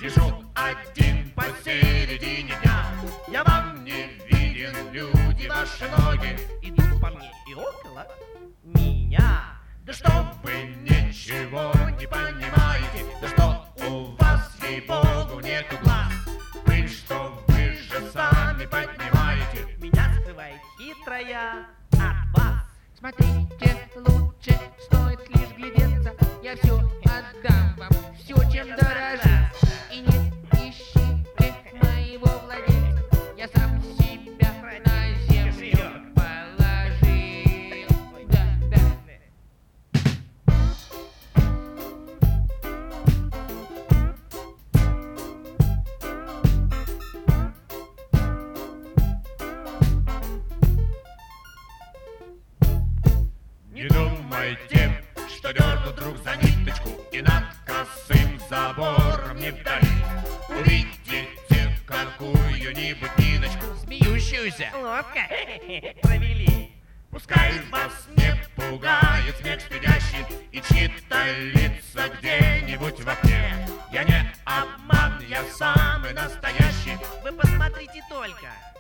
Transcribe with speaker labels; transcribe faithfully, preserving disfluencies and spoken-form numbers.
Speaker 1: Лежу один посередине дня. Я вам не виден, люди, ваши ноги
Speaker 2: идут по мне и около меня.
Speaker 1: Да что вы ничего не понимаете, да что у вас, ей-богу, нету глаз. Пыль, что вы же сами поднимаете,
Speaker 2: меня скрывает хитрая от вас.
Speaker 3: Смотрите, лучше стоит лишь глядеться. Я все отдам вам, все, чем дорожу. И не ищите моего владельца. Я сам себя на землю положил. Да, да.
Speaker 1: Не думайте, что дерну вдруг за ниточку и над косым забором не вдали увидите какую-нибудь Ниночку,
Speaker 2: Смеющуюся ловко провели.
Speaker 1: пускай вас не пугает смех стыдящий и чьи-то лица где-нибудь в окне. Я не обман, я самый настоящий.
Speaker 2: Вы посмотрите только,